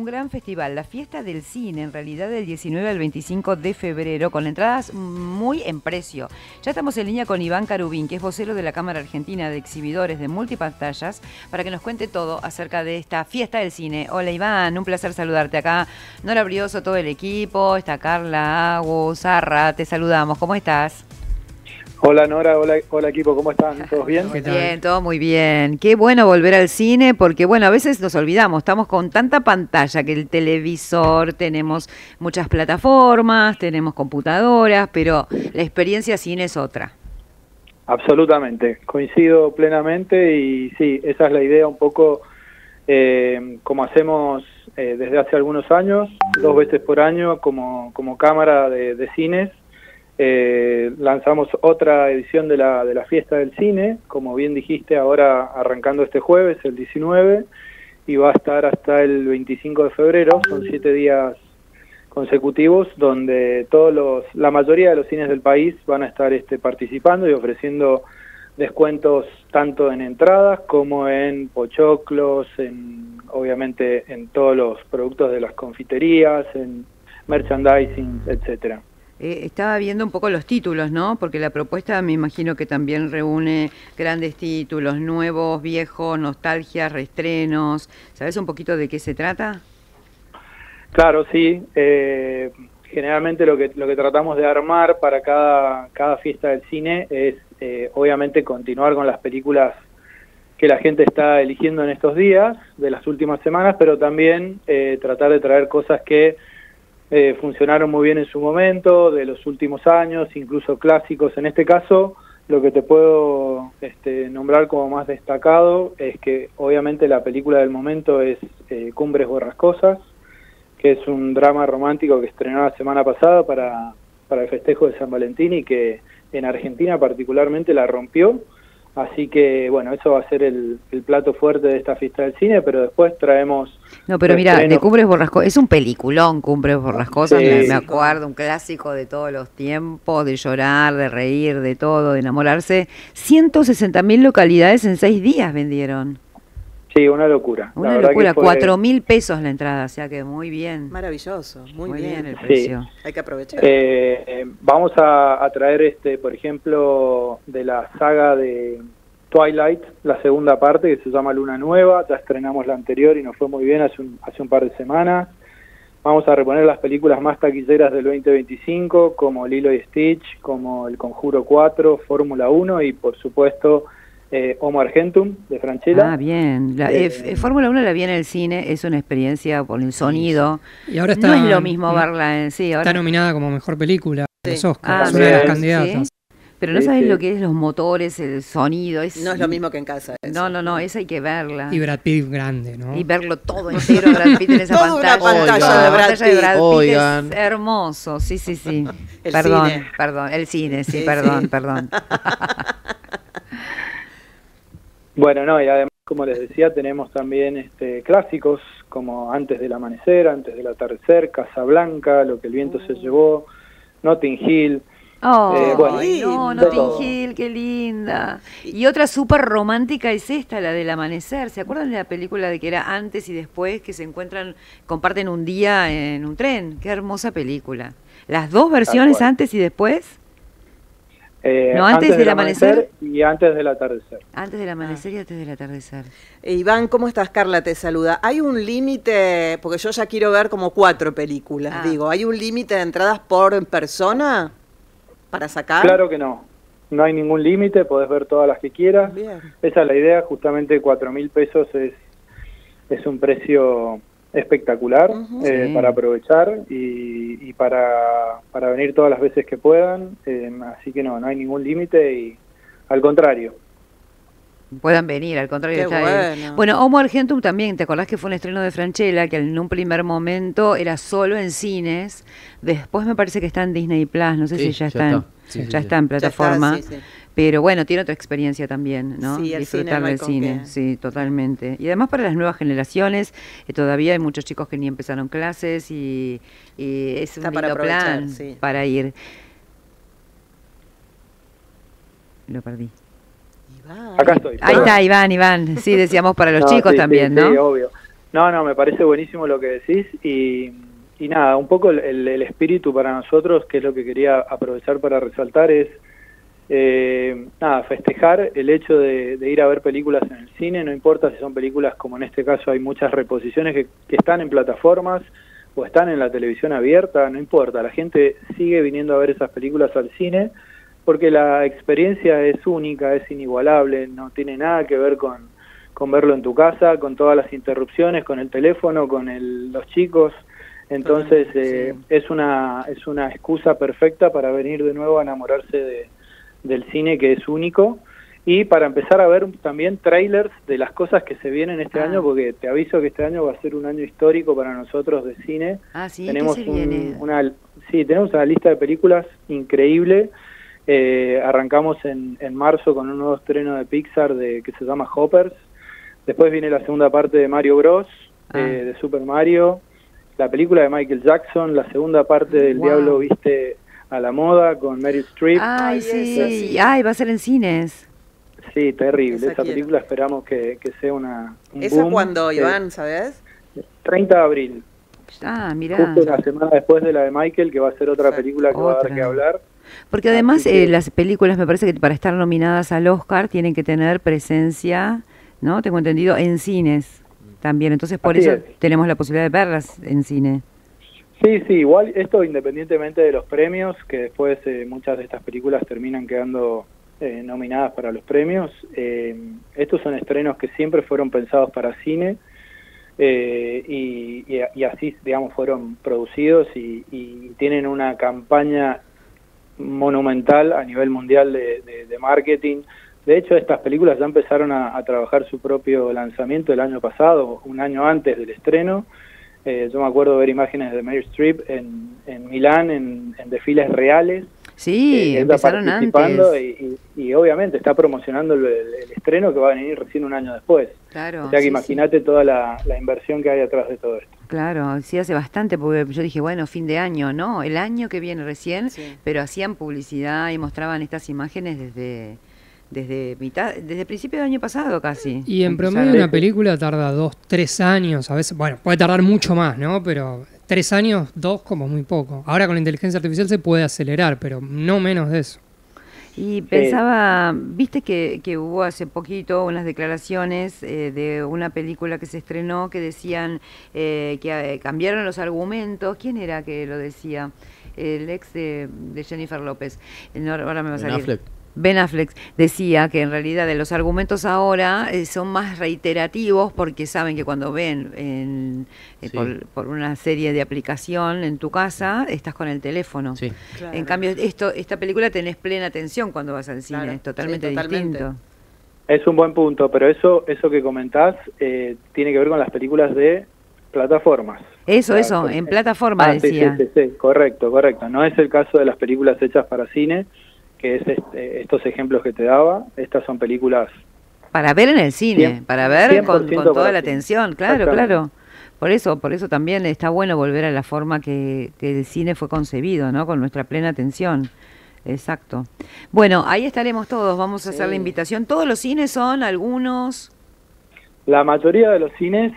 un gran festival, la Fiesta del Cine, en realidad del 19 al 25 de febrero, con entradas muy en precio. Ya estamos en línea con Iván Carubín, que es vocero de la Cámara Argentina de Exhibidores de Multipantallas, para que nos cuente todo acerca de esta Fiesta del Cine. Hola Iván, un placer saludarte acá. Nora Brioso, todo el equipo, está Carla, Agus, Zarra, te saludamos. ¿Cómo estás? Hola Nora, hola equipo, ¿cómo están? ¿Todos bien? Bien, todo muy bien. Qué bueno volver al cine porque, bueno, a veces nos olvidamos, estamos con tanta pantalla que el televisor, tenemos muchas plataformas, tenemos computadoras, pero la experiencia cine es otra. Absolutamente, coincido plenamente y sí, esa es la idea un poco como hacemos desde hace algunos años, 2 veces por año como cámara de cines. Lanzamos otra edición de la Fiesta del Cine, como bien dijiste, ahora arrancando este jueves, el 19, y va a estar hasta el 25 de febrero, son 7 días consecutivos, donde la mayoría de los cines del país van a estar participando y ofreciendo descuentos tanto en entradas como en pochoclos, obviamente en todos los productos de las confiterías, en merchandising, etcétera. Estaba viendo un poco los títulos, ¿no? Porque la propuesta me imagino que también reúne grandes títulos, nuevos, viejos, nostalgias, reestrenos. ¿Sabes un poquito de qué se trata? Claro, sí. Generalmente lo que tratamos de armar para cada fiesta del cine es obviamente continuar con las películas que la gente está eligiendo en estos días, de las últimas semanas, pero también tratar de traer cosas que funcionaron muy bien en su momento, de los últimos años, incluso clásicos. En este caso, lo que te puedo nombrar como más destacado es que obviamente la película del momento es Cumbres Borrascosas, que es un drama romántico que estrenó la semana pasada para el festejo de San Valentín y que en Argentina particularmente la rompió. Así que, bueno, eso va a ser el plato fuerte de esta fiesta del cine, pero después traemos... No, pero mira, de Cumbres Borrascosas, es un peliculón Cumbres Borrascosas, sí, me acuerdo, un clásico de todos los tiempos, de llorar, de reír, de todo, de enamorarse. 160.000 localidades en 6 días vendieron. Sí, una locura. Una locura, 4.000 pesos la entrada, o sea que muy bien. Maravilloso, muy bien el precio. Sí. Hay que aprovechar. Vamos a traer, por ejemplo, de la saga de Twilight, la segunda parte, que se llama Luna Nueva. Ya estrenamos la anterior y nos fue muy bien hace un par de semanas. Vamos a reponer las películas más taquilleras del 2025, como Lilo y Stitch, como El Conjuro 4, Fórmula 1 y, por supuesto, Homo Argentum, de Francella. Ah, bien. Fórmula 1 la vi en el cine, es una experiencia por el sonido. Y ahora está, no es lo mismo verla en sí. Ahora... Está nominada como mejor película de los Oscars, una de las sí. candidatas. ¿Sí? Pero no sabes lo que es los motores, el sonido. No es lo mismo que en casa. Eso. No, esa hay que verla. Y Brad Pitt grande, ¿no? Y verlo todo entero, Brad Pitt en esa pantalla. Una pantalla La de Brad pantalla de Brad Pitt Oigan. es hermoso, sí. El perdón, cine. el cine, sí, Sí, perdón. sí. Bueno, no, y además, como les decía, tenemos también clásicos como Antes del Amanecer, Antes del Atardecer, Casablanca, Lo que el viento se llevó, Notting Hill. No, Notting todo. Hill, qué linda. Y otra súper romántica es esta, la del amanecer. ¿Se acuerdan de la película de que era antes y después, que se encuentran, comparten un día en un tren? Qué hermosa película. Las dos versiones, antes y después. No, antes del amanecer y antes del atardecer. Antes del amanecer y antes del atardecer. Iván, ¿cómo estás? Carla te saluda. ¿Hay un límite? Porque yo ya quiero ver como 4 películas, digo. ¿Hay un límite de entradas por persona para sacar? Claro que no. No hay ningún límite, podés ver todas las que quieras. Bien. Esa es la idea, justamente 4.000 pesos es un precio espectacular Sí. para aprovechar y para venir todas las veces que puedan, así que no hay ningún límite y al contrario. Puedan venir, al contrario. Qué está bueno. Bueno, Homo Argentum también, ¿te acordás que fue un estreno de Francella, que en un primer momento era solo en cines? Después me parece que está en Disney Plus, no sé si ya está, está en plataforma. Ya está, sí. Pero bueno, tiene otra experiencia también, ¿no? Sí, el disfrutar cine no hay del con cine, qué. sí, totalmente. Y además para las nuevas generaciones, todavía hay muchos chicos que ni empezaron clases y es Está un para lindo aprovechar, plan sí. para ir. Lo perdí. Iván. Acá estoy. Ahí está, Iván, sí, decíamos para los No, chicos sí, también, sí, ¿no? Sí, obvio. No, me parece buenísimo lo que decís y nada, un poco el espíritu para nosotros, que es lo que quería aprovechar para resaltar, es nada, festejar el hecho de ir a ver películas en el cine, no importa si son películas como en este caso hay muchas reposiciones que están en plataformas o están en la televisión abierta, no importa, la gente sigue viniendo a ver esas películas al cine porque la experiencia es única, es inigualable, no tiene nada que ver con verlo en tu casa, con todas las interrupciones, con el teléfono, con los chicos. Entonces sí. es una excusa perfecta para venir de nuevo a enamorarse del cine, que es único, y para empezar a ver también trailers de las cosas que se vienen este año, porque te aviso que este año va a ser un año histórico para nosotros de cine. Sí, tenemos ¿qué se viene? Tenemos una lista de películas increíble. Arrancamos en marzo con un nuevo estreno de Pixar que se llama Hoppers. Después viene la segunda parte de Mario Bros, de Super Mario, la película de Michael Jackson, la segunda parte del Diablo Viste a la Moda con Meryl Streep. Ay, sí. Ay, va a ser en cines. Sí, terrible. Esa quiero. película esperamos que sea un ¿Esa boom. cuándo, Iván, sabes? 30 de abril. Mirá. Justo una semana después de la de Michael, que va a ser otra película que va a dar que hablar. Porque además las películas me parece que para estar nominadas al Oscar tienen que tener presencia, ¿no? Tengo entendido, en cines también. Entonces por Así eso es. tenemos la posibilidad de verlas en cine. Sí, igual esto independientemente de los premios, que después muchas de estas películas terminan quedando nominadas para los premios, estos son estrenos que siempre fueron pensados para cine y así, digamos, fueron producidos y tienen una campaña monumental a nivel mundial de marketing. De hecho, estas películas ya empezaron a trabajar su propio lanzamiento el año pasado, un año antes del estreno. Yo me acuerdo de ver imágenes de Meryl Streep en Milán, en desfiles reales. Sí, empezaron participando antes. Y obviamente está promocionando el estreno que va a venir recién un año después. Claro. O sea que imagínate toda la inversión que hay atrás de todo esto. Claro, sí, hace bastante, porque yo dije, bueno, fin de año, ¿no? El año que viene recién, pero hacían publicidad y mostraban estas imágenes desde principio del año pasado casi. Y en promedio una película tarda 2, 3 años, a veces, bueno, puede tardar mucho más, ¿no? Pero 3 años, 2 como muy poco. Ahora con la inteligencia artificial se puede acelerar, pero no menos de eso. Y pensaba, viste que hubo hace poquito unas declaraciones de una película que se estrenó que decían que cambiaron los argumentos. ¿Quién era que lo decía? El ex de Jennifer López. No, ahora me va a salir. Ben Affleck decía que en realidad de los argumentos ahora son más reiterativos porque saben que cuando ven por una serie de aplicación en tu casa, estás con el teléfono. Sí. Claro. En cambio, esta película tenés plena atención cuando vas al cine, es totalmente distinto. Es un buen punto, pero eso que comentás tiene que ver con las películas de plataformas. Eso, en plataforma decía. Sí, correcto. No es el caso de las películas hechas para cine, que es estos ejemplos que te daba. Estas son películas para ver en el cine, para ver con toda la atención, claro. Por eso también está bueno volver a la forma que el cine fue concebido, ¿no? Con nuestra plena atención. Exacto. Bueno, ahí estaremos todos, vamos a hacer la invitación. ¿Todos los cines son algunos? La mayoría de los cines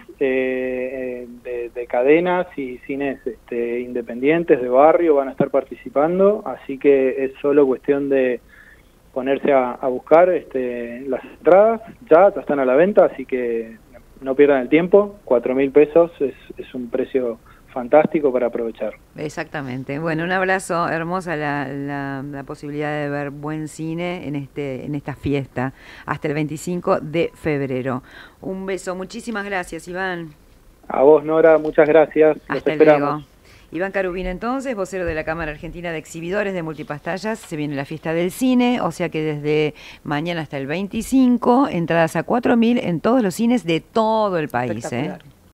de cadenas y cines independientes de barrio van a estar participando, así que es solo cuestión de ponerse a buscar las entradas, ya están a la venta, así que no pierdan el tiempo. 4.000 pesos es un precio fantástico para aprovechar. Exactamente. Bueno, un abrazo, hermosa la posibilidad de ver buen cine en esta fiesta hasta el 25 de febrero. Un beso, muchísimas gracias, Iván. A vos, Nora, muchas gracias. Hasta luego. Iván Carubín, entonces, vocero de la Cámara Argentina de Exhibidores de Multipantallas. Se viene la fiesta del cine, o sea que desde mañana hasta el 25, entradas a 4.000 en todos los cines de todo el país.